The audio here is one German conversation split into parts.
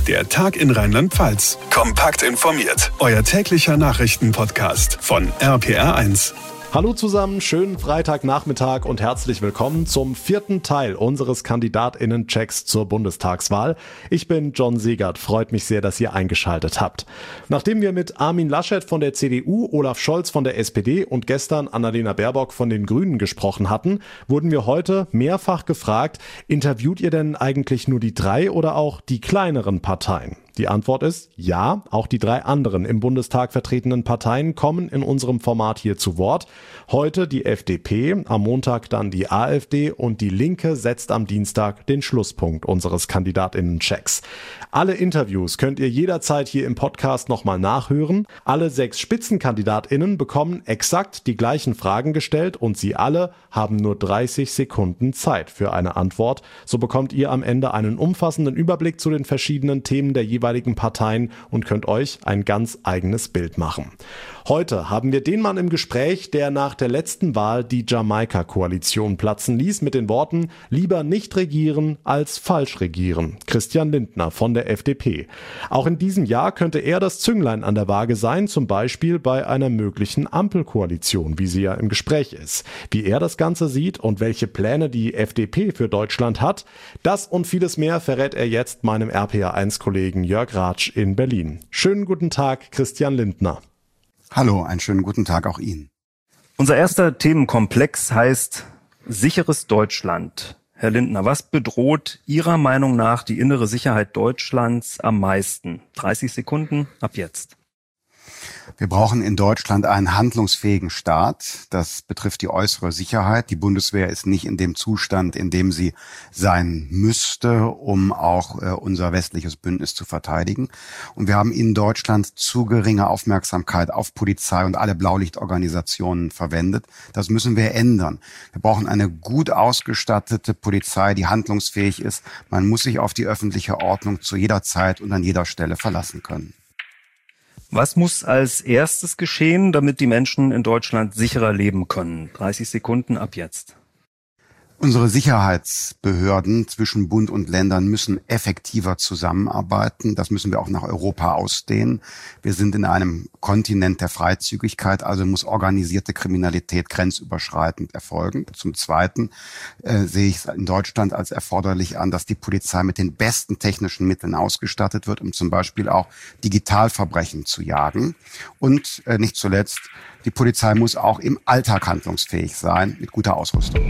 Der Tag in Rheinland-Pfalz. Kompakt informiert. Euer täglicher Nachrichtenpodcast von RPR1. Hallo zusammen, schönen Freitagnachmittag und herzlich willkommen zum 4. Teil unseres KandidatInnen-Checks zur Bundestagswahl. Ich bin John Segert, freut mich sehr, dass ihr eingeschaltet habt. Nachdem wir mit Armin Laschet von der CDU, Olaf Scholz von der SPD und gestern Annalena Baerbock von den Grünen gesprochen hatten, wurden wir heute mehrfach gefragt, interviewt ihr denn eigentlich nur die 3 oder auch die kleineren Parteien? Die Antwort ist ja, auch die 3 anderen im Bundestag vertretenen Parteien kommen in unserem Format hier zu Wort. Heute die FDP, am Montag dann die AfD und die Linke setzt am Dienstag den Schlusspunkt unseres KandidatInnen-Checks. Alle Interviews könnt ihr jederzeit hier im Podcast nochmal nachhören. Alle 6 SpitzenkandidatInnen bekommen exakt die gleichen Fragen gestellt und sie alle haben nur 30 Sekunden Zeit für eine Antwort. So bekommt ihr am Ende einen umfassenden Überblick zu den verschiedenen Themen der jeweiligen Parteien und könnt euch ein ganz eigenes Bild machen. Heute haben wir den Mann im Gespräch, der nach der letzten Wahl die Jamaika-Koalition platzen ließ mit den Worten „Lieber nicht regieren als falsch regieren". Christian Lindner von der FDP. Auch in diesem Jahr könnte er das Zünglein an der Waage sein, zum Beispiel bei einer möglichen Ampelkoalition, wie sie ja im Gespräch ist. Wie er das Ganze sieht und welche Pläne die FDP für Deutschland hat, das und vieles mehr verrät er jetzt meinem RPR1-Kollegen Jörg Ratsch in Berlin. Schönen guten Tag, Christian Lindner. Hallo, einen schönen guten Tag auch Ihnen. Unser erster Themenkomplex heißt sicheres Deutschland. Herr Lindner, was bedroht Ihrer Meinung nach die innere Sicherheit Deutschlands am meisten? 30 Sekunden ab jetzt. Wir brauchen in Deutschland einen handlungsfähigen Staat. Das betrifft die äußere Sicherheit. Die Bundeswehr ist nicht in dem Zustand, in dem sie sein müsste, um auch unser westliches Bündnis zu verteidigen. Und wir haben in Deutschland zu geringe Aufmerksamkeit auf Polizei und alle Blaulichtorganisationen verwendet. Das müssen wir ändern. Wir brauchen eine gut ausgestattete Polizei, die handlungsfähig ist. Man muss sich auf die öffentliche Ordnung zu jeder Zeit und an jeder Stelle verlassen können. Was muss als erstes geschehen, damit die Menschen in Deutschland sicherer leben können? 30 Sekunden ab jetzt. Unsere Sicherheitsbehörden zwischen Bund und Ländern müssen effektiver zusammenarbeiten. Das müssen wir auch nach Europa ausdehnen. Wir sind in einem Kontinent der Freizügigkeit, also muss organisierte Kriminalität grenzüberschreitend erfolgen. Zum Zweiten sehe ich es in Deutschland als erforderlich an, dass die Polizei mit den besten technischen Mitteln ausgestattet wird, um zum Beispiel auch Digitalverbrechen zu jagen. Und nicht zuletzt, die Polizei muss auch im Alltag handlungsfähig sein, mit guter Ausrüstung.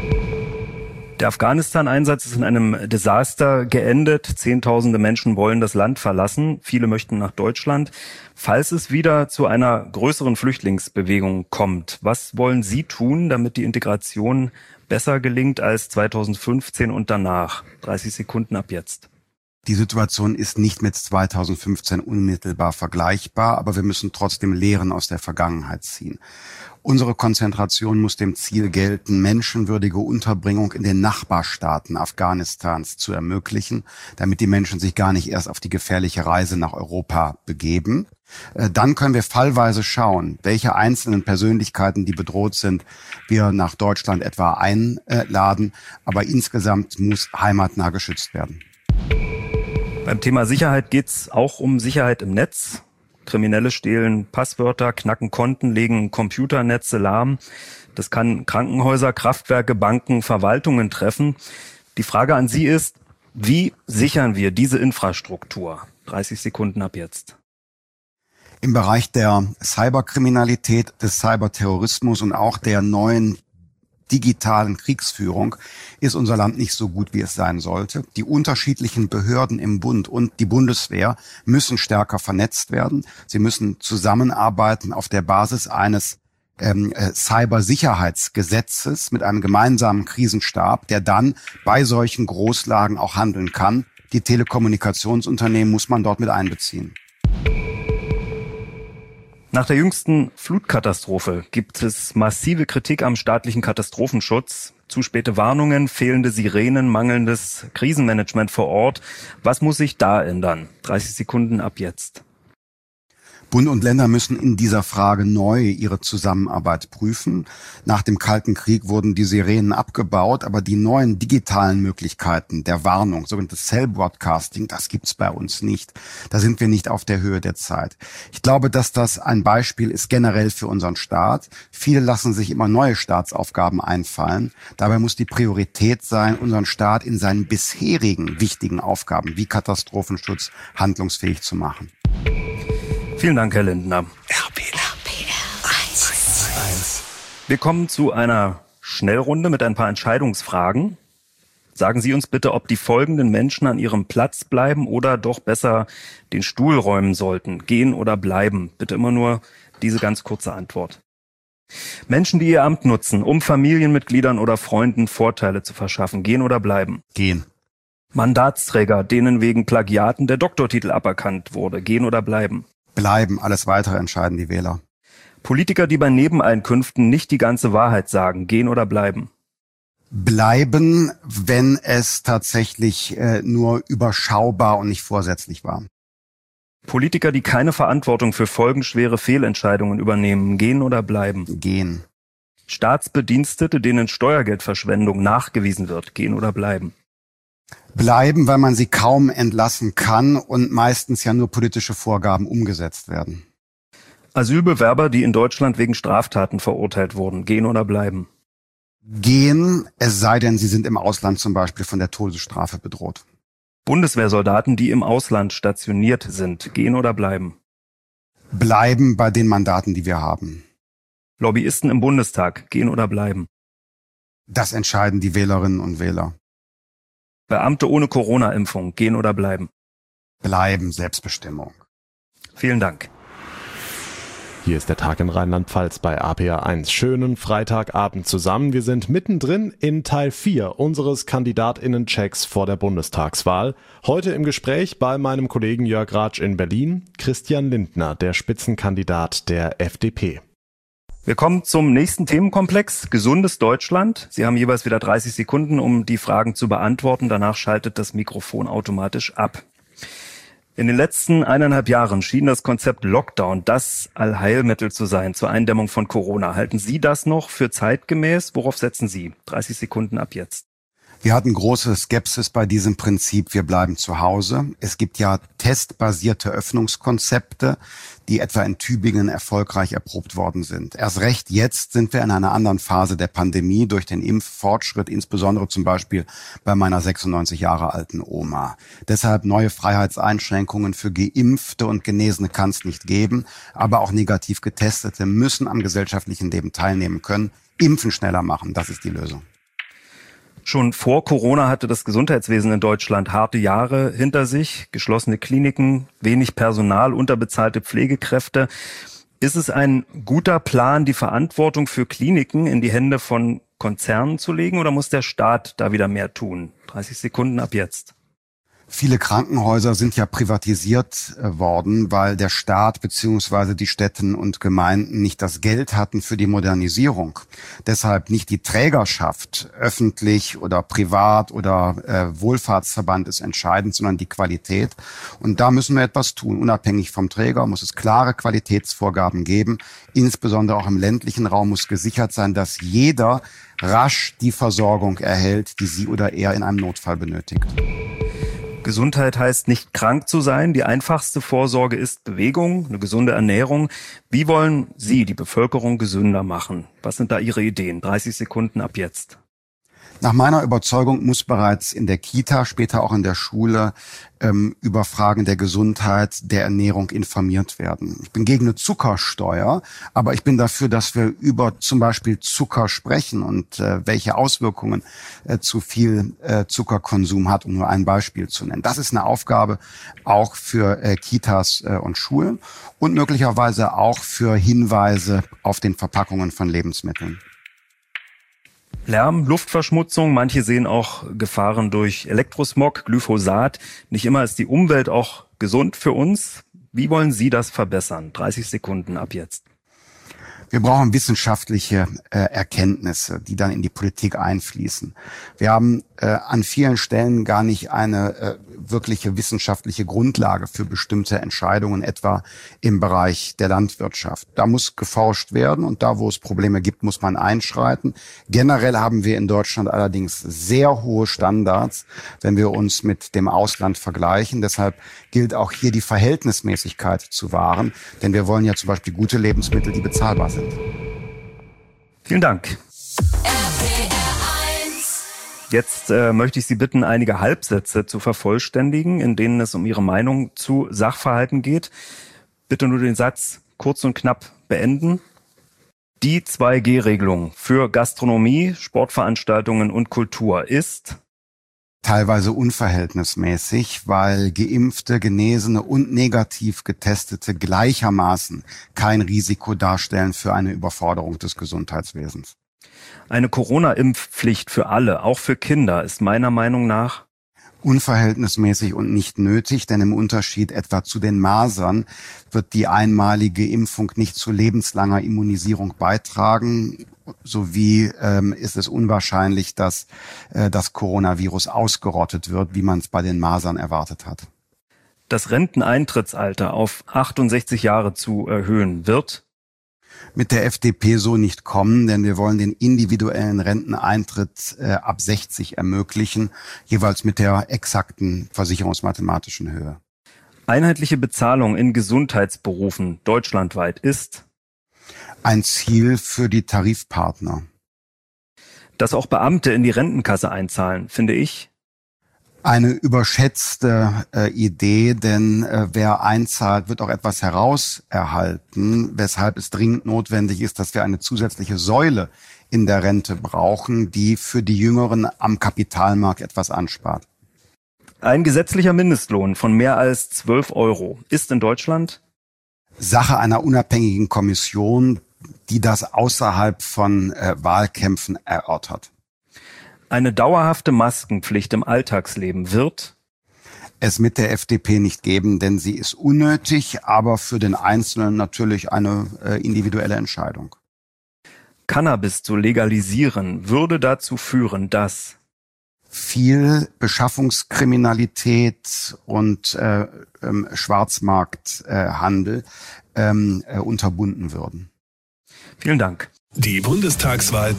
Der Afghanistan-Einsatz ist in einem Desaster geendet. Zehntausende Menschen wollen das Land verlassen. Viele möchten nach Deutschland. Falls es wieder zu einer größeren Flüchtlingsbewegung kommt, was wollen Sie tun, damit die Integration besser gelingt als 2015 und danach? 30 Sekunden ab jetzt. Die Situation ist nicht mit 2015 unmittelbar vergleichbar, aber wir müssen trotzdem Lehren aus der Vergangenheit ziehen. Unsere Konzentration muss dem Ziel gelten, menschenwürdige Unterbringung in den Nachbarstaaten Afghanistans zu ermöglichen, damit die Menschen sich gar nicht erst auf die gefährliche Reise nach Europa begeben. Dann können wir fallweise schauen, welche einzelnen Persönlichkeiten, die bedroht sind, wir nach Deutschland etwa einladen. Aber insgesamt muss heimatnah geschützt werden. Beim Thema Sicherheit geht's auch um Sicherheit im Netz. Kriminelle stehlen Passwörter, knacken Konten, legen Computernetze lahm. Das kann Krankenhäuser, Kraftwerke, Banken, Verwaltungen treffen. Die Frage an Sie ist, wie sichern wir diese Infrastruktur? 30 Sekunden ab jetzt. Im Bereich der Cyberkriminalität, des Cyberterrorismus und auch der neuen digitalen Kriegsführung ist unser Land nicht so gut, wie es sein sollte. Die unterschiedlichen Behörden im Bund und die Bundeswehr müssen stärker vernetzt werden. Sie müssen zusammenarbeiten auf der Basis eines Cybersicherheitsgesetzes mit einem gemeinsamen Krisenstab, der dann bei solchen Großlagen auch handeln kann. Die Telekommunikationsunternehmen muss man dort mit einbeziehen. Nach der jüngsten Flutkatastrophe gibt es massive Kritik am staatlichen Katastrophenschutz. Zu späte Warnungen, fehlende Sirenen, mangelndes Krisenmanagement vor Ort. Was muss sich da ändern? 30 Sekunden ab jetzt. Bund und Länder müssen in dieser Frage neu ihre Zusammenarbeit prüfen. Nach dem Kalten Krieg wurden die Sirenen abgebaut, aber die neuen digitalen Möglichkeiten der Warnung, sogenanntes Cell Broadcasting, das gibt's bei uns nicht. Da sind wir nicht auf der Höhe der Zeit. Ich glaube, dass das ein Beispiel ist generell für unseren Staat. Viele lassen sich immer neue Staatsaufgaben einfallen. Dabei muss die Priorität sein, unseren Staat in seinen bisherigen wichtigen Aufgaben wie Katastrophenschutz handlungsfähig zu machen. Vielen Dank, Herr Lindner. RPR 1. Wir kommen zu einer Schnellrunde mit ein paar Entscheidungsfragen. Sagen Sie uns bitte, ob die folgenden Menschen an ihrem Platz bleiben oder doch besser den Stuhl räumen sollten. Gehen oder bleiben. Bitte immer nur diese ganz kurze Antwort. Menschen, die ihr Amt nutzen, um Familienmitgliedern oder Freunden Vorteile zu verschaffen. Gehen oder bleiben. Gehen. Mandatsträger, denen wegen Plagiaten der Doktortitel aberkannt wurde. Gehen oder bleiben. Bleiben. Alles Weitere entscheiden die Wähler. Politiker, die bei Nebeneinkünften nicht die ganze Wahrheit sagen. Gehen oder bleiben. Bleiben, wenn es tatsächlich nur überschaubar und nicht vorsätzlich war. Politiker, die keine Verantwortung für folgenschwere Fehlentscheidungen übernehmen. Gehen oder bleiben. Gehen. Staatsbedienstete, denen Steuergeldverschwendung nachgewiesen wird. Gehen oder bleiben. Bleiben, weil man sie kaum entlassen kann und meistens ja nur politische Vorgaben umgesetzt werden. Asylbewerber, die in Deutschland wegen Straftaten verurteilt wurden. Gehen oder bleiben. Gehen, es sei denn, sie sind im Ausland zum Beispiel von der Todesstrafe bedroht. Bundeswehrsoldaten, die im Ausland stationiert sind. Gehen oder bleiben. Bleiben bei den Mandaten, die wir haben. Lobbyisten im Bundestag. Gehen oder bleiben. Das entscheiden die Wählerinnen und Wähler. Beamte ohne Corona-Impfung. Gehen oder bleiben. Bleiben, Selbstbestimmung. Vielen Dank. Hier ist der Tag in Rheinland-Pfalz bei RPR1. Schönen Freitagabend zusammen. Wir sind mittendrin in Teil 4 unseres KandidatInnen-Checks vor der Bundestagswahl. Heute im Gespräch bei meinem Kollegen Jörg Ratsch in Berlin, Christian Lindner, der Spitzenkandidat der FDP. Wir kommen zum nächsten Themenkomplex, gesundes Deutschland. Sie haben jeweils wieder 30 Sekunden, um die Fragen zu beantworten. Danach schaltet das Mikrofon automatisch ab. In den letzten 1,5 Jahren schien das Konzept Lockdown das Allheilmittel zu sein zur Eindämmung von Corona. Halten Sie das noch für zeitgemäß? Worauf setzen Sie? 30 Sekunden ab jetzt. Wir hatten große Skepsis bei diesem Prinzip, wir bleiben zu Hause. Es gibt ja testbasierte Öffnungskonzepte, die etwa in Tübingen erfolgreich erprobt worden sind. Erst recht jetzt sind wir in einer anderen Phase der Pandemie durch den Impffortschritt, insbesondere zum Beispiel bei meiner 96 Jahre alten Oma. Deshalb neue Freiheitseinschränkungen für Geimpfte und Genesene kann es nicht geben, aber auch negativ Getestete müssen am gesellschaftlichen Leben teilnehmen können. Impfen schneller machen, das ist die Lösung. Schon vor Corona hatte das Gesundheitswesen in Deutschland harte Jahre hinter sich, geschlossene Kliniken, wenig Personal, unterbezahlte Pflegekräfte. Ist es ein guter Plan, die Verantwortung für Kliniken in die Hände von Konzernen zu legen, oder muss der Staat da wieder mehr tun? 30 Sekunden ab jetzt. Viele Krankenhäuser sind ja privatisiert worden, weil der Staat bzw. die Städte und Gemeinden nicht das Geld hatten für die Modernisierung. Deshalb nicht die Trägerschaft, öffentlich oder privat oder Wohlfahrtsverband ist entscheidend, sondern die Qualität. Und da müssen wir etwas tun. Unabhängig vom Träger muss es klare Qualitätsvorgaben geben. Insbesondere auch im ländlichen Raum muss gesichert sein, dass jeder rasch die Versorgung erhält, die sie oder er in einem Notfall benötigt. Gesundheit heißt nicht krank zu sein. Die einfachste Vorsorge ist Bewegung, eine gesunde Ernährung. Wie wollen Sie die Bevölkerung gesünder machen? Was sind da Ihre Ideen? 30 Sekunden ab jetzt. Nach meiner Überzeugung muss bereits in der Kita, später auch in der Schule, über Fragen der Gesundheit, der Ernährung informiert werden. Ich bin gegen eine Zuckersteuer, aber ich bin dafür, dass wir über zum Beispiel Zucker sprechen und welche Auswirkungen zu viel Zuckerkonsum hat, um nur ein Beispiel zu nennen. Das ist eine Aufgabe auch für Kitas und Schulen und möglicherweise auch für Hinweise auf den Verpackungen von Lebensmitteln. Lärm, Luftverschmutzung, manche sehen auch Gefahren durch Elektrosmog, Glyphosat. Nicht immer ist die Umwelt auch gesund für uns. Wie wollen Sie das verbessern? 30 Sekunden ab jetzt. Wir brauchen wissenschaftliche Erkenntnisse, die dann in die Politik einfließen. Wir haben an vielen Stellen gar nicht eine wirkliche wissenschaftliche Grundlage für bestimmte Entscheidungen, etwa im Bereich der Landwirtschaft. Da muss geforscht werden und da, wo es Probleme gibt, muss man einschreiten. Generell haben wir in Deutschland allerdings sehr hohe Standards, wenn wir uns mit dem Ausland vergleichen. Deshalb gilt auch hier die Verhältnismäßigkeit zu wahren, denn wir wollen ja zum Beispiel gute Lebensmittel, die bezahlbar sind. Vielen Dank. Jetzt möchte ich Sie bitten, einige Halbsätze zu vervollständigen, in denen es um Ihre Meinung zu Sachverhalten geht. Bitte nur den Satz kurz und knapp beenden. Die 2G-Regelung für Gastronomie, Sportveranstaltungen und Kultur ist teilweise unverhältnismäßig, weil Geimpfte, Genesene und negativ Getestete gleichermaßen kein Risiko darstellen für eine Überforderung des Gesundheitswesens. Eine Corona-Impfpflicht für alle, auch für Kinder, ist meiner Meinung nach unverhältnismäßig und nicht nötig, denn im Unterschied etwa zu den Masern wird die einmalige Impfung nicht zu lebenslanger Immunisierung beitragen. Sowie ist es unwahrscheinlich, dass das Coronavirus ausgerottet wird, wie man es bei den Masern erwartet hat. Das Renteneintrittsalter auf 68 Jahre zu erhöhen wird mit der FDP so nicht kommen, denn wir wollen den individuellen Renteneintritt ab 60 ermöglichen, jeweils mit der exakten versicherungsmathematischen Höhe. Einheitliche Bezahlung in Gesundheitsberufen deutschlandweit ist ein Ziel für die Tarifpartner. Dass auch Beamte in die Rentenkasse einzahlen, finde ich eine überschätzte Idee, denn wer einzahlt, wird auch etwas herauserhalten, weshalb es dringend notwendig ist, dass wir eine zusätzliche Säule in der Rente brauchen, die für die Jüngeren am Kapitalmarkt etwas anspart. Ein gesetzlicher Mindestlohn von mehr als 12 € ist in Deutschland Sache einer unabhängigen Kommission, die das außerhalb von Wahlkämpfen erörtert. Eine dauerhafte Maskenpflicht im Alltagsleben wird es mit der FDP nicht geben, denn sie ist unnötig, aber für den Einzelnen natürlich eine individuelle Entscheidung. Cannabis zu legalisieren würde dazu führen, dass viel Beschaffungskriminalität und Schwarzmarkthandel unterbunden würden. Vielen Dank. Die Bundestagswahl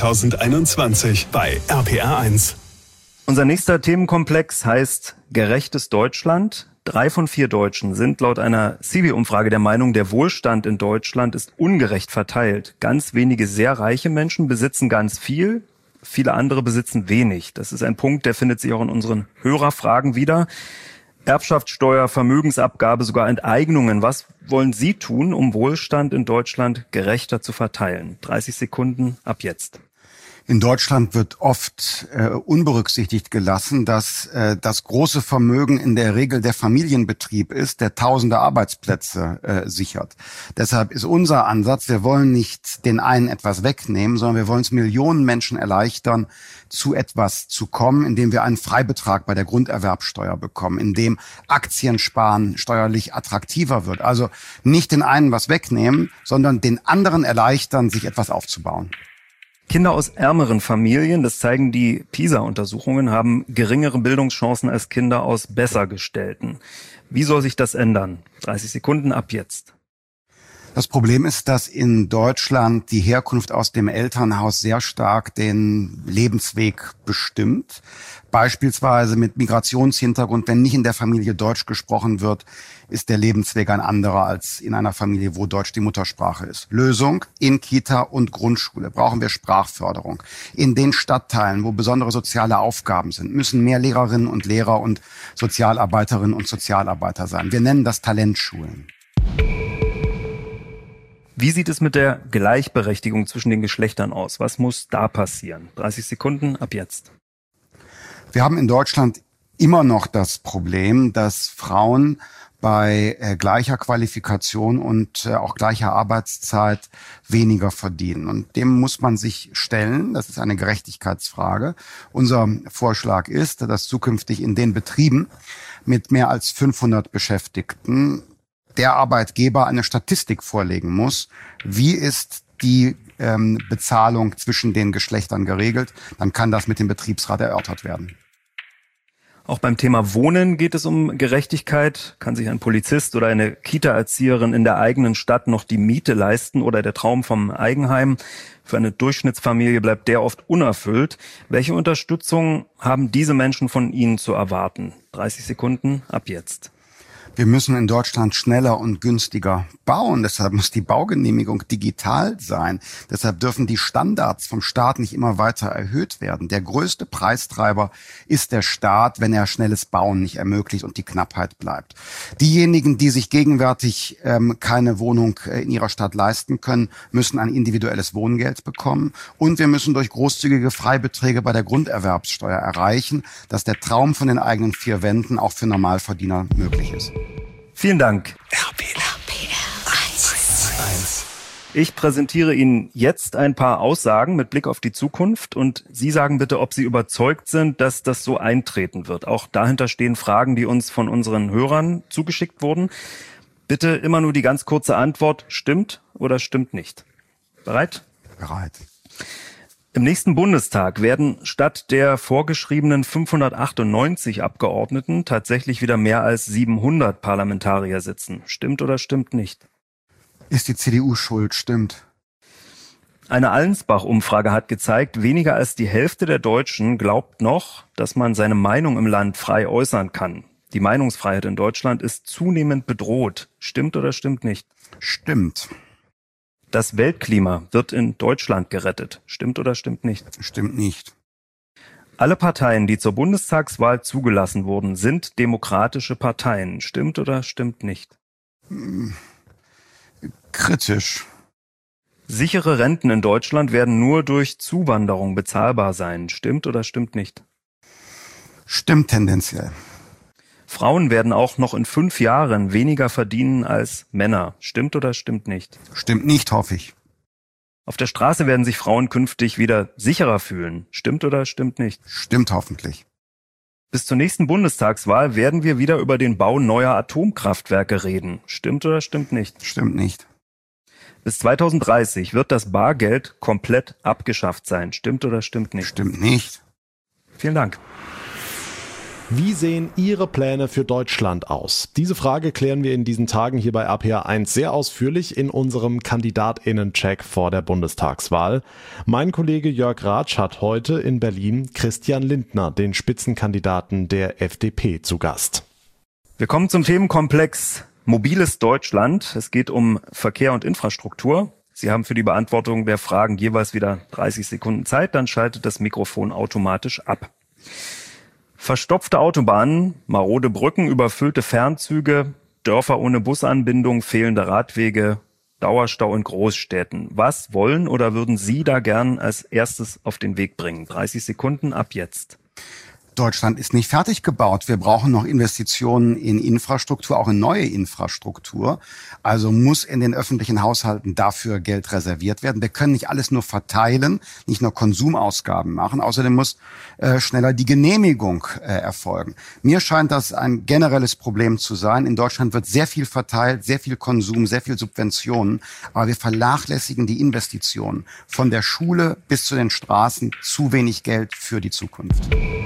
2021 bei RPR1. Unser nächster Themenkomplex heißt Gerechtes Deutschland. 3 von 4 Deutschen sind laut einer CIVI-Umfrage der Meinung, der Wohlstand in Deutschland ist ungerecht verteilt. Ganz wenige sehr reiche Menschen besitzen ganz viel, viele andere besitzen wenig. Das ist ein Punkt, der findet sich auch in unseren Hörerfragen wieder. Erbschaftssteuer, Vermögensabgabe, sogar Enteignungen. Was wollen Sie tun, um Wohlstand in Deutschland gerechter zu verteilen? 30 Sekunden ab jetzt. In Deutschland wird oft unberücksichtigt gelassen, dass das große Vermögen in der Regel der Familienbetrieb ist, der tausende Arbeitsplätze sichert. Deshalb ist unser Ansatz, wir wollen nicht den einen etwas wegnehmen, sondern wir wollen es Millionen Menschen erleichtern, zu etwas zu kommen, indem wir einen Freibetrag bei der Grunderwerbsteuer bekommen, indem Aktiensparen steuerlich attraktiver wird. Also nicht den einen was wegnehmen, sondern den anderen erleichtern, sich etwas aufzubauen. Kinder aus ärmeren Familien, das zeigen die PISA-Untersuchungen, haben geringere Bildungschancen als Kinder aus Bessergestellten. Wie soll sich das ändern? 30 Sekunden ab jetzt. Das Problem ist, dass in Deutschland die Herkunft aus dem Elternhaus sehr stark den Lebensweg bestimmt. Beispielsweise mit Migrationshintergrund, wenn nicht in der Familie Deutsch gesprochen wird, ist der Lebensweg ein anderer als in einer Familie, wo Deutsch die Muttersprache ist. Lösung: in Kita und Grundschule brauchen wir Sprachförderung. In den Stadtteilen, wo besondere soziale Aufgaben sind, müssen mehr Lehrerinnen und Lehrer und Sozialarbeiterinnen und Sozialarbeiter sein. Wir nennen das Talentschulen. Wie sieht es mit der Gleichberechtigung zwischen den Geschlechtern aus? Was muss da passieren? 30 Sekunden ab jetzt. Wir haben in Deutschland immer noch das Problem, dass Frauen bei gleicher Qualifikation und auch gleicher Arbeitszeit weniger verdienen. Und dem muss man sich stellen. Das ist eine Gerechtigkeitsfrage. Unser Vorschlag ist, dass zukünftig in den Betrieben mit mehr als 500 Beschäftigten der Arbeitgeber eine Statistik vorlegen muss. Wie ist die Bezahlung zwischen den Geschlechtern geregelt. Dann kann das mit dem Betriebsrat erörtert werden. Auch beim Thema Wohnen geht es um Gerechtigkeit. Kann sich ein Polizist oder eine Kita-Erzieherin in der eigenen Stadt noch die Miete leisten oder der Traum vom Eigenheim? Für eine Durchschnittsfamilie bleibt der oft unerfüllt. Welche Unterstützung haben diese Menschen von Ihnen zu erwarten? 30 Sekunden ab jetzt. Wir müssen in Deutschland schneller und günstiger bauen. Deshalb muss die Baugenehmigung digital sein. Deshalb dürfen die Standards vom Staat nicht immer weiter erhöht werden. Der größte Preistreiber ist der Staat, wenn er schnelles Bauen nicht ermöglicht und die Knappheit bleibt. Diejenigen, die sich gegenwärtig keine Wohnung in ihrer Stadt leisten können, müssen ein individuelles Wohngeld bekommen. Und wir müssen durch großzügige Freibeträge bei der Grunderwerbssteuer erreichen, dass der Traum von den eigenen vier Wänden auch für Normalverdiener möglich ist. Vielen Dank. RPR 1. Ich präsentiere Ihnen jetzt ein paar Aussagen mit Blick auf die Zukunft und Sie sagen bitte, ob Sie überzeugt sind, dass das so eintreten wird. Auch dahinter stehen Fragen, die uns von unseren Hörern zugeschickt wurden. Bitte immer nur die ganz kurze Antwort, stimmt oder stimmt nicht. Bereit? Bereit. Im nächsten Bundestag werden statt der vorgeschriebenen 598 Abgeordneten tatsächlich wieder mehr als 700 Parlamentarier sitzen. Stimmt oder stimmt nicht? Ist die CDU schuld? Stimmt. Eine Allensbach-Umfrage hat gezeigt, weniger als die Hälfte der Deutschen glaubt noch, dass man seine Meinung im Land frei äußern kann. Die Meinungsfreiheit in Deutschland ist zunehmend bedroht. Stimmt oder stimmt nicht? Stimmt. Das Weltklima wird in Deutschland gerettet. Stimmt oder stimmt nicht? Stimmt nicht. Alle Parteien, die zur Bundestagswahl zugelassen wurden, sind demokratische Parteien. Stimmt oder stimmt nicht? Kritisch. Sichere Renten in Deutschland werden nur durch Zuwanderung bezahlbar sein. Stimmt oder stimmt nicht? Stimmt tendenziell. Frauen werden auch noch in 5 Jahren weniger verdienen als Männer. Stimmt oder stimmt nicht? Stimmt nicht, hoffe ich. Auf der Straße werden sich Frauen künftig wieder sicherer fühlen. Stimmt oder stimmt nicht? Stimmt hoffentlich. Bis zur nächsten Bundestagswahl werden wir wieder über den Bau neuer Atomkraftwerke reden. Stimmt oder stimmt nicht? Stimmt nicht. Bis 2030 wird das Bargeld komplett abgeschafft sein. Stimmt oder stimmt nicht? Stimmt nicht. Vielen Dank. Wie sehen Ihre Pläne für Deutschland aus? Diese Frage klären wir in diesen Tagen hier bei RPR 1 sehr ausführlich in unserem KandidatInnen-Check vor der Bundestagswahl. Mein Kollege Jörg Ratsch hat heute in Berlin Christian Lindner, den Spitzenkandidaten der FDP, zu Gast. Wir kommen zum Themenkomplex Mobiles Deutschland. Es geht um Verkehr und Infrastruktur. Sie haben für die Beantwortung der Fragen jeweils wieder 30 Sekunden Zeit, dann schaltet das Mikrofon automatisch ab. Verstopfte Autobahnen, marode Brücken, überfüllte Fernzüge, Dörfer ohne Busanbindung, fehlende Radwege, Dauerstau in Großstädten. Was wollen oder würden Sie da gern als erstes auf den Weg bringen? 30 Sekunden ab jetzt. Deutschland ist nicht fertig gebaut. Wir brauchen noch Investitionen in Infrastruktur, auch in neue Infrastruktur. Also muss in den öffentlichen Haushalten dafür Geld reserviert werden. Wir können nicht alles nur verteilen, nicht nur Konsumausgaben machen. Außerdem muss schneller die Genehmigung erfolgen. Mir scheint das ein generelles Problem zu sein. In Deutschland wird sehr viel verteilt, sehr viel Konsum, sehr viel Subventionen. Aber wir vernachlässigen die Investitionen. Von der Schule bis zu den Straßen zu wenig Geld für die Zukunft.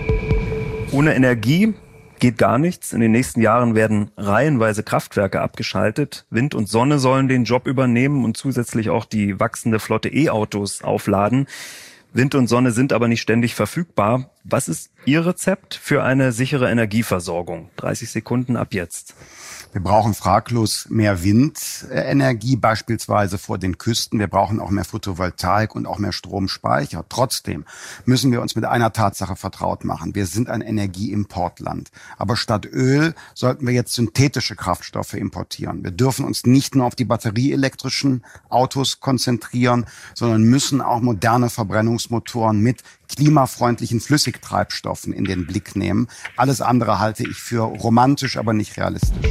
Ohne Energie geht gar nichts. In den nächsten Jahren werden reihenweise Kraftwerke abgeschaltet. Wind und Sonne sollen den Job übernehmen und zusätzlich auch die wachsende Flotte E-Autos aufladen. Wind und Sonne sind aber nicht ständig verfügbar. Was ist Ihr Rezept für eine sichere Energieversorgung? 30 Sekunden ab jetzt. Wir brauchen fraglos mehr Windenergie, beispielsweise vor den Küsten. Wir brauchen auch mehr Photovoltaik und auch mehr Stromspeicher. Trotzdem müssen wir uns mit einer Tatsache vertraut machen. Wir sind ein Energieimportland. Aber statt Öl sollten wir jetzt synthetische Kraftstoffe importieren. Wir dürfen uns nicht nur auf die batterieelektrischen Autos konzentrieren, sondern müssen auch moderne Verbrennungsmotoren mit klimafreundlichen Flüssigtreibstoffen in den Blick nehmen. Alles andere halte ich für romantisch, aber nicht realistisch.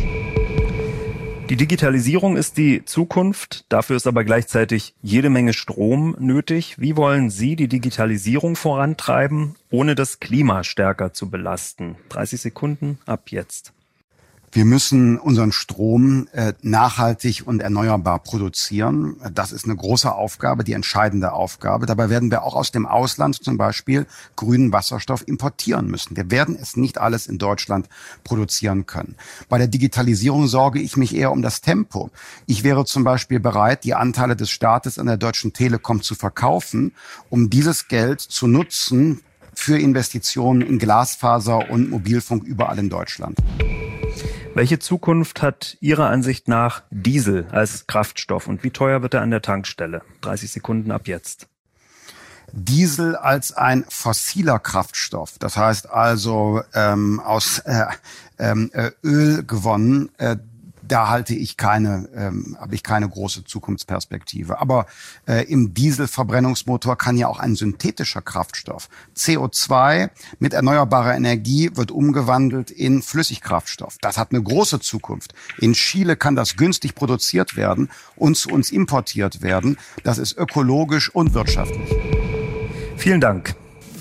Die Digitalisierung ist die Zukunft, dafür ist aber gleichzeitig jede Menge Strom nötig. Wie wollen Sie die Digitalisierung vorantreiben, ohne das Klima stärker zu belasten? 30 Sekunden ab jetzt. Wir müssen unseren Strom nachhaltig und erneuerbar produzieren. Das ist eine große Aufgabe, die entscheidende Aufgabe. Dabei werden wir auch aus dem Ausland zum Beispiel grünen Wasserstoff importieren müssen. Wir werden es nicht alles in Deutschland produzieren können. Bei der Digitalisierung sorge ich mich eher um das Tempo. Ich wäre zum Beispiel bereit, die Anteile des Staates an der Deutschen Telekom zu verkaufen, um dieses Geld zu nutzen für Investitionen in Glasfaser und Mobilfunk überall in Deutschland. Welche Zukunft hat Ihrer Ansicht nach Diesel als Kraftstoff und wie teuer wird er an der Tankstelle? 30 Sekunden ab jetzt. Diesel als ein fossiler Kraftstoff, das heißt also aus Öl gewonnen, da habe ich keine große Zukunftsperspektive. Aber im Dieselverbrennungsmotor kann ja auch ein synthetischer Kraftstoff. CO2 mit erneuerbarer Energie wird umgewandelt in Flüssigkraftstoff. Das hat eine große Zukunft. In Chile kann das günstig produziert werden und zu uns importiert werden. Das ist ökologisch und wirtschaftlich. Vielen Dank.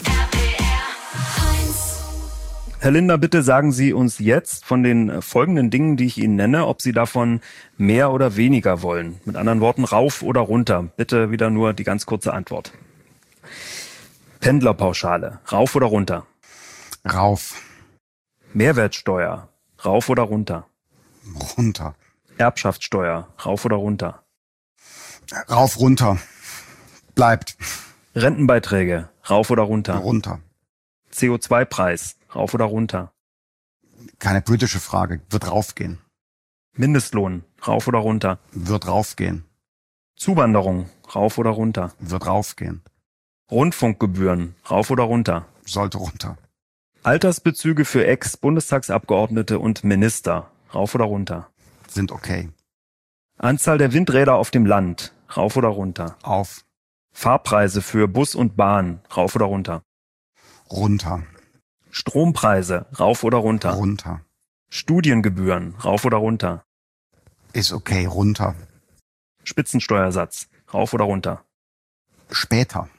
Herr Linder, bitte sagen Sie uns jetzt von den folgenden Dingen, die ich Ihnen nenne, ob Sie davon mehr oder weniger wollen. Mit anderen Worten, rauf oder runter. Bitte wieder nur die ganz kurze Antwort. Pendlerpauschale, rauf oder runter? Rauf. Mehrwertsteuer, rauf oder runter? Runter. Erbschaftssteuer, rauf oder runter? Rauf, runter. Bleibt. Rentenbeiträge, rauf oder runter? Runter. CO2-Preis, rauf oder runter? Keine politische Frage. Wird raufgehen. Mindestlohn, rauf oder runter? Wird raufgehen. Zuwanderung, rauf oder runter? Wird raufgehen. Rundfunkgebühren, rauf oder runter? Sollte runter. Altersbezüge für Ex-Bundestagsabgeordnete und Minister, rauf oder runter? Sind okay. Anzahl der Windräder auf dem Land, rauf oder runter? Auf. Fahrpreise für Bus und Bahn, rauf oder runter? Runter. Strompreise, rauf oder runter? Runter. Studiengebühren, rauf oder runter? Ist okay, runter. Spitzensteuersatz, rauf oder runter? Später.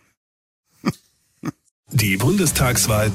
Die Bundestagswahl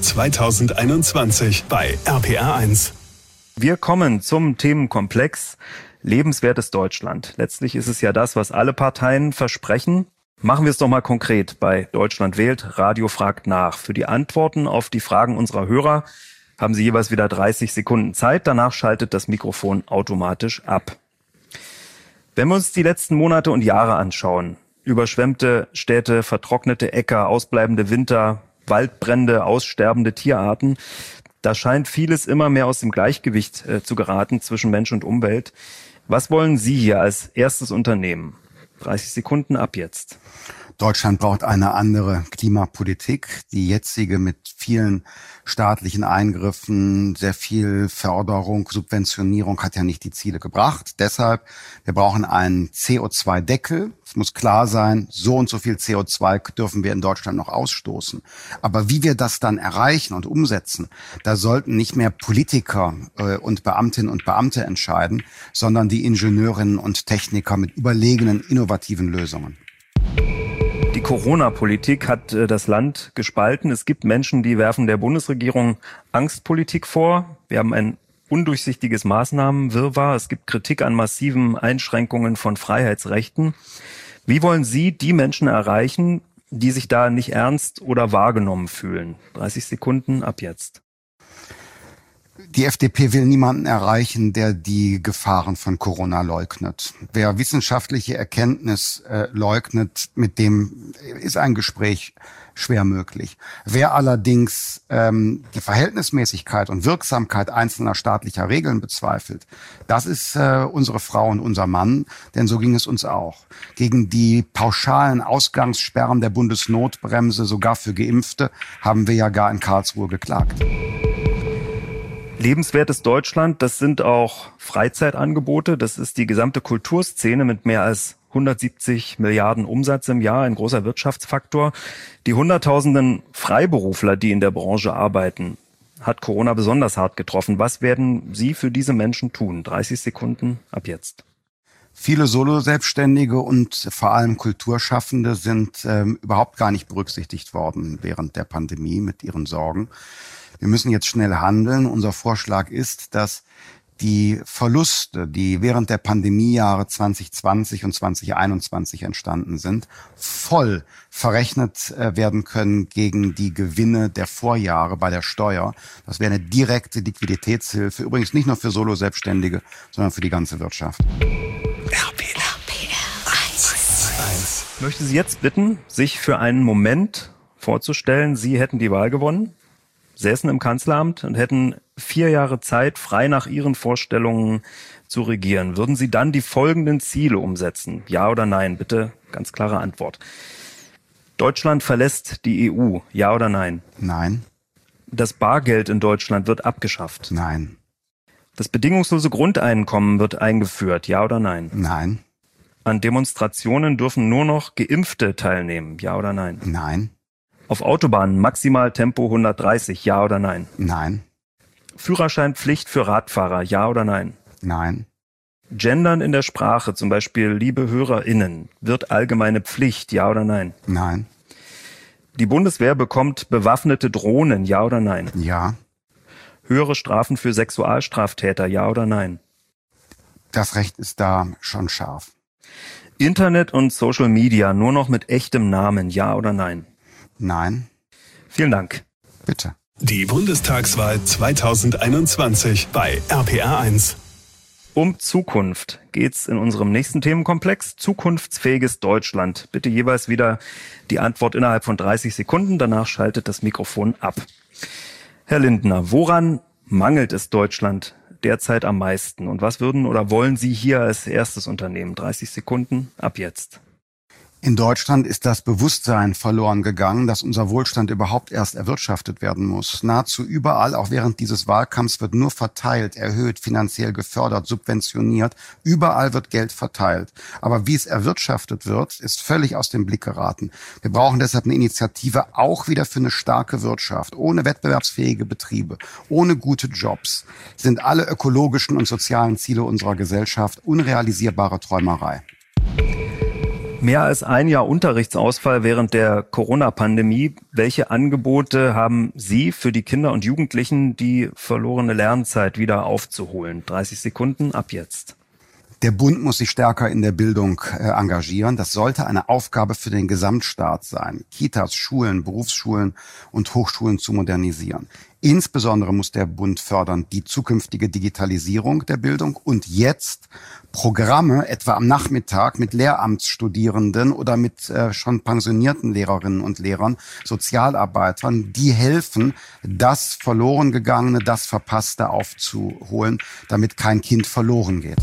2021 bei RPR1. Wir kommen zum Themenkomplex lebenswertes Deutschland. Letztlich ist es ja das, was alle Parteien versprechen. Machen wir es doch mal konkret bei Deutschland wählt, Radio fragt nach. Für die Antworten auf die Fragen unserer Hörer haben Sie jeweils wieder 30 Sekunden Zeit. Danach schaltet das Mikrofon automatisch ab. Wenn wir uns die letzten Monate und Jahre anschauen, überschwemmte Städte, vertrocknete Äcker, ausbleibende Winter, Waldbrände, aussterbende Tierarten, da scheint vieles immer mehr aus dem Gleichgewicht zu geraten zwischen Mensch und Umwelt. Was wollen Sie hier als erstes unternehmen? 30 Sekunden ab jetzt. Deutschland braucht eine andere Klimapolitik. Die jetzige mit vielen staatlichen Eingriffen, sehr viel Förderung, Subventionierung hat ja nicht die Ziele gebracht. Deshalb, wir brauchen einen CO2-Deckel. Es muss klar sein, so und so viel CO2 dürfen wir in Deutschland noch ausstoßen. Aber wie wir das dann erreichen und umsetzen, da sollten nicht mehr Politiker und Beamtinnen und Beamte entscheiden, sondern die Ingenieurinnen und Techniker mit überlegenen, innovativen Lösungen. Die Corona-Politik hat das Land gespalten. Es gibt Menschen, die werfen der Bundesregierung Angstpolitik vor. Wir haben ein undurchsichtiges Maßnahmenwirrwarr. Es gibt Kritik an massiven Einschränkungen von Freiheitsrechten. Wie wollen Sie die Menschen erreichen, die sich da nicht ernst oder wahrgenommen fühlen? 30 Sekunden ab jetzt. Die FDP will niemanden erreichen, der die Gefahren von Corona leugnet. Wer wissenschaftliche Erkenntnis leugnet, mit dem ist ein Gespräch schwer möglich. Wer allerdings die Verhältnismäßigkeit und Wirksamkeit einzelner staatlicher Regeln bezweifelt, das ist unsere Frau und unser Mann, denn so ging es uns auch. Gegen die pauschalen Ausgangssperren der Bundesnotbremse, sogar für Geimpfte, haben wir ja gar in Karlsruhe geklagt. Lebenswertes Deutschland, das sind auch Freizeitangebote. Das ist die gesamte Kulturszene mit mehr als 170 Milliarden Umsatz im Jahr, ein großer Wirtschaftsfaktor. Die Hunderttausenden Freiberufler, die in der Branche arbeiten, hat Corona besonders hart getroffen. Was werden Sie für diese Menschen tun? 30 Sekunden ab jetzt. Viele Solo-Selbstständige und vor allem Kulturschaffende sind überhaupt gar nicht berücksichtigt worden während der Pandemie mit ihren Sorgen. Wir müssen jetzt schnell handeln. Unser Vorschlag ist, dass die Verluste, die während der Pandemiejahre 2020 und 2021 entstanden sind, voll verrechnet werden können gegen die Gewinne der Vorjahre bei der Steuer. Das wäre eine direkte Liquiditätshilfe, übrigens nicht nur für Solo-Selbstständige, sondern für die ganze Wirtschaft. RPR 1. Ich möchte Sie jetzt bitten, sich für einen Moment vorzustellen, Sie hätten die Wahl gewonnen, säßen im Kanzleramt und hätten 4 Jahre Zeit, frei nach Ihren Vorstellungen zu regieren. Würden Sie dann die folgenden Ziele umsetzen? Ja oder nein? Bitte ganz klare Antwort. Deutschland verlässt die EU. Ja oder nein? Nein. Das Bargeld in Deutschland wird abgeschafft. Nein. Das bedingungslose Grundeinkommen wird eingeführt. Ja oder nein? Nein. An Demonstrationen dürfen nur noch Geimpfte teilnehmen. Ja oder nein? Nein. Auf Autobahnen maximal Tempo 130, ja oder nein? Nein. Führerscheinpflicht für Radfahrer, ja oder nein? Nein. Gendern in der Sprache, zum Beispiel liebe HörerInnen, wird allgemeine Pflicht, ja oder nein? Nein. Die Bundeswehr bekommt bewaffnete Drohnen, ja oder nein? Ja. Höhere Strafen für Sexualstraftäter, ja oder nein? Das Recht ist da schon scharf. Internet und Social Media nur noch mit echtem Namen, ja oder nein? Nein. Vielen Dank. Bitte. Die Bundestagswahl 2021 bei RPR 1. Um Zukunft geht's in unserem nächsten Themenkomplex. Zukunftsfähiges Deutschland. Bitte jeweils wieder die Antwort innerhalb von 30 Sekunden. Danach schaltet das Mikrofon ab. Herr Lindner, woran mangelt es Deutschland derzeit am meisten? Und was würden oder wollen Sie hier als erstes unternehmen? 30 Sekunden ab jetzt. In Deutschland ist das Bewusstsein verloren gegangen, dass unser Wohlstand überhaupt erst erwirtschaftet werden muss. Nahezu überall, auch während dieses Wahlkampfs, wird nur verteilt, erhöht, finanziell gefördert, subventioniert. Überall wird Geld verteilt. Aber wie es erwirtschaftet wird, ist völlig aus dem Blick geraten. Wir brauchen deshalb eine Initiative auch wieder für eine starke Wirtschaft. Ohne wettbewerbsfähige Betriebe, ohne gute Jobs sind alle ökologischen und sozialen Ziele unserer Gesellschaft unrealisierbare Träumerei. Mehr als ein Jahr Unterrichtsausfall während der Corona-Pandemie. Welche Angebote haben Sie für die Kinder und Jugendlichen, die verlorene Lernzeit wieder aufzuholen? 30 Sekunden ab jetzt. Der Bund muss sich stärker in der Bildung engagieren. Das sollte eine Aufgabe für den Gesamtstaat sein, Kitas, Schulen, Berufsschulen und Hochschulen zu modernisieren. Insbesondere muss der Bund fördern die zukünftige Digitalisierung der Bildung und jetzt Programme, etwa am Nachmittag mit Lehramtsstudierenden oder mit schon pensionierten Lehrerinnen und Lehrern, Sozialarbeitern, die helfen, das verloren gegangene, das Verpasste aufzuholen, damit kein Kind verloren geht.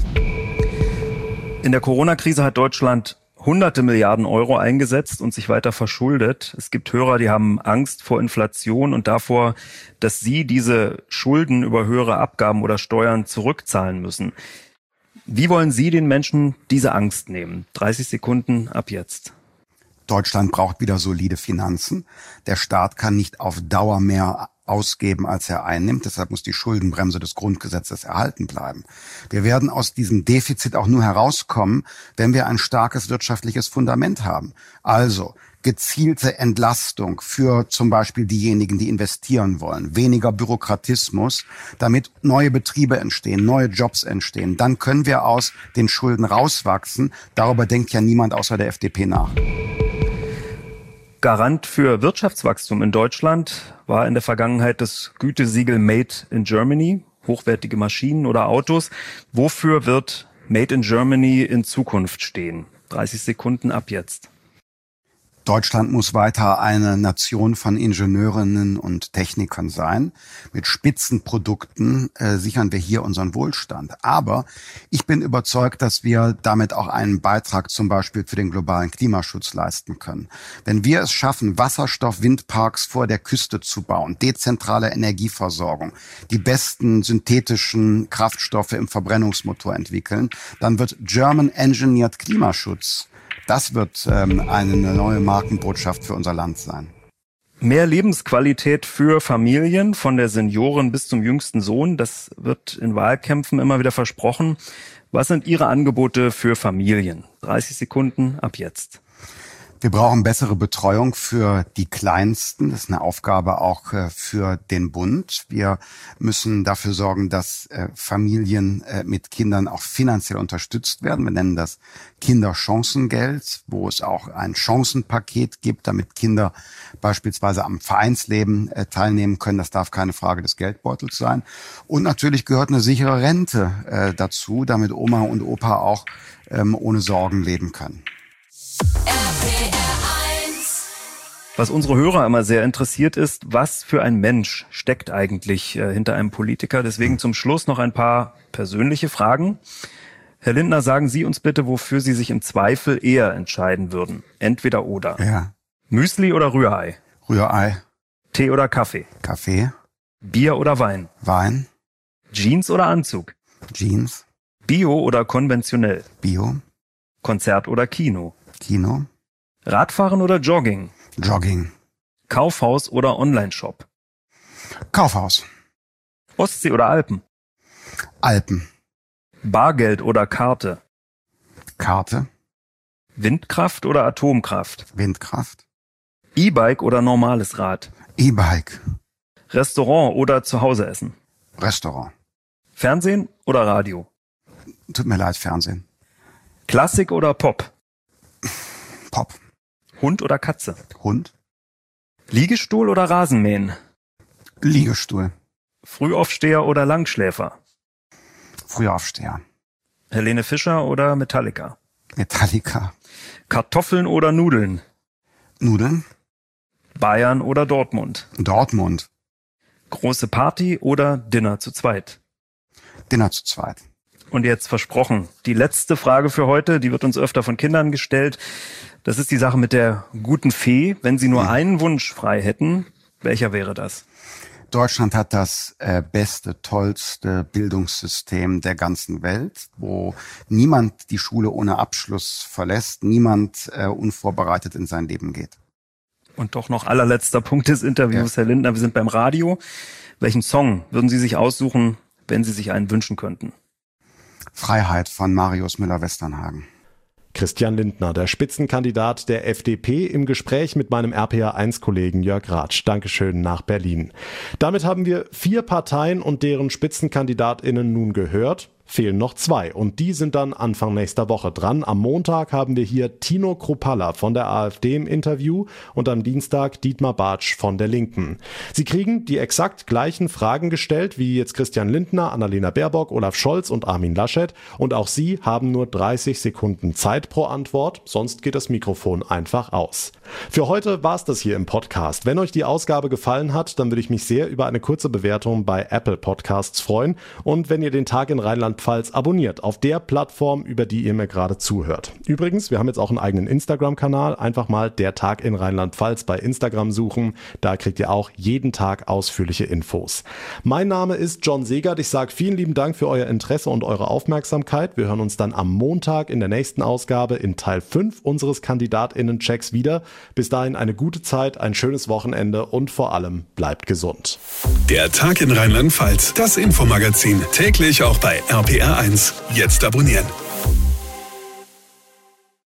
In der Corona-Krise hat Deutschland hunderte Milliarden Euro eingesetzt und sich weiter verschuldet. Es gibt Hörer, die haben Angst vor Inflation und davor, dass sie diese Schulden über höhere Abgaben oder Steuern zurückzahlen müssen. Wie wollen Sie den Menschen diese Angst nehmen? 30 Sekunden ab jetzt. Deutschland braucht wieder solide Finanzen. Der Staat kann nicht auf Dauer mehr ausgeben, als er einnimmt. Deshalb muss die Schuldenbremse des Grundgesetzes erhalten bleiben. Wir werden aus diesem Defizit auch nur herauskommen, wenn wir ein starkes wirtschaftliches Fundament haben. Also gezielte Entlastung für zum Beispiel diejenigen, die investieren wollen, weniger Bürokratismus, damit neue Betriebe entstehen, neue Jobs entstehen. Dann können wir aus den Schulden rauswachsen. Darüber denkt ja niemand außer der FDP nach. Garant für Wirtschaftswachstum in Deutschland war in der Vergangenheit das Gütesiegel Made in Germany, hochwertige Maschinen oder Autos. Wofür wird Made in Germany in Zukunft stehen? 30 Sekunden ab jetzt. Deutschland muss weiter eine Nation von Ingenieurinnen und Technikern sein. Mit Spitzenprodukten sichern wir hier unseren Wohlstand. Aber ich bin überzeugt, dass wir damit auch einen Beitrag zum Beispiel für den globalen Klimaschutz leisten können. Wenn wir es schaffen, Wasserstoff-Windparks vor der Küste zu bauen, dezentrale Energieversorgung, die besten synthetischen Kraftstoffe im Verbrennungsmotor entwickeln, dann wird German Engineered Klimaschutz. Das wird eine neue Markenbotschaft für unser Land sein. Mehr Lebensqualität für Familien, von der Senioren bis zum jüngsten Sohn, das wird in Wahlkämpfen immer wieder versprochen. Was sind Ihre Angebote für Familien? 30 Sekunden ab jetzt. Wir brauchen bessere Betreuung für die Kleinsten. Das ist eine Aufgabe auch für den Bund. Wir müssen dafür sorgen, dass Familien mit Kindern auch finanziell unterstützt werden. Wir nennen das Kinderchancengeld, wo es auch ein Chancenpaket gibt, damit Kinder beispielsweise am Vereinsleben teilnehmen können. Das darf keine Frage des Geldbeutels sein. Und natürlich gehört eine sichere Rente dazu, damit Oma und Opa auch ohne Sorgen leben können. Was unsere Hörer immer sehr interessiert ist, was für ein Mensch steckt eigentlich hinter einem Politiker? Deswegen zum Schluss noch ein paar persönliche Fragen. Herr Lindner, sagen Sie uns bitte, wofür Sie sich im Zweifel eher entscheiden würden. Entweder oder. Ja. Müsli oder Rührei? Rührei. Tee oder Kaffee? Kaffee. Bier oder Wein? Wein. Jeans oder Anzug? Jeans. Bio oder konventionell? Bio. Konzert oder Kino? Kino. Radfahren oder Jogging? Jogging. Kaufhaus oder Onlineshop? Kaufhaus. Ostsee oder Alpen? Alpen. Bargeld oder Karte? Karte. Windkraft oder Atomkraft? Windkraft. E-Bike oder normales Rad? E-Bike. Restaurant oder zu Hause essen? Restaurant. Fernsehen oder Radio? Tut mir leid, Fernsehen. Klassik oder Pop? Pop. Hund oder Katze? Hund. Liegestuhl oder Rasenmähen? Liegestuhl. Frühaufsteher oder Langschläfer? Frühaufsteher. Helene Fischer oder Metallica? Metallica. Kartoffeln oder Nudeln? Nudeln. Bayern oder Dortmund? Dortmund. Große Party oder Dinner zu zweit? Dinner zu zweit. Und jetzt versprochen, die letzte Frage für heute, die wird uns öfter von Kindern gestellt. Das ist die Sache mit der guten Fee. Wenn Sie nur einen Wunsch frei hätten, welcher wäre das? Deutschland hat das beste, tollste Bildungssystem der ganzen Welt, wo niemand die Schule ohne Abschluss verlässt, niemand unvorbereitet in sein Leben geht. Und doch noch allerletzter Punkt des Interviews, Herr Lindner, wir sind beim Radio. Welchen Song würden Sie sich aussuchen, wenn Sie sich einen wünschen könnten? Freiheit von Marius Müller-Westernhagen. Christian Lindner, der Spitzenkandidat der FDP, im Gespräch mit meinem RPA1-Kollegen Jörg Ratsch. Dankeschön nach Berlin. Damit haben wir 4 Parteien und deren SpitzenkandidatInnen nun gehört. Fehlen noch 2 und die sind dann Anfang nächster Woche dran. Am Montag haben wir hier Tino Kruppalla von der AfD im Interview und am Dienstag Dietmar Bartsch von der Linken. Sie kriegen die exakt gleichen Fragen gestellt wie jetzt Christian Lindner, Annalena Baerbock, Olaf Scholz und Armin Laschet und auch sie haben nur 30 Sekunden Zeit pro Antwort, sonst geht das Mikrofon einfach aus. Für heute war's das hier im Podcast. Wenn euch die Ausgabe gefallen hat, dann würde ich mich sehr über eine kurze Bewertung bei Apple Podcasts freuen und wenn ihr den Tag in Rheinland-Pfalz abonniert auf der Plattform, über die ihr mir gerade zuhört. Übrigens, wir haben jetzt auch einen eigenen Instagram-Kanal. Einfach mal der Tag in Rheinland-Pfalz bei Instagram suchen. Da kriegt ihr auch jeden Tag ausführliche Infos. Mein Name ist John Segert. Ich sage vielen lieben Dank für euer Interesse und eure Aufmerksamkeit. Wir hören uns dann am Montag in der nächsten Ausgabe in Teil 5 unseres KandidatInnen-Checks wieder. Bis dahin eine gute Zeit, ein schönes Wochenende und vor allem bleibt gesund. Der Tag in Rheinland-Pfalz, das Infomagazin, täglich auch bei RPR1. Jetzt abonnieren.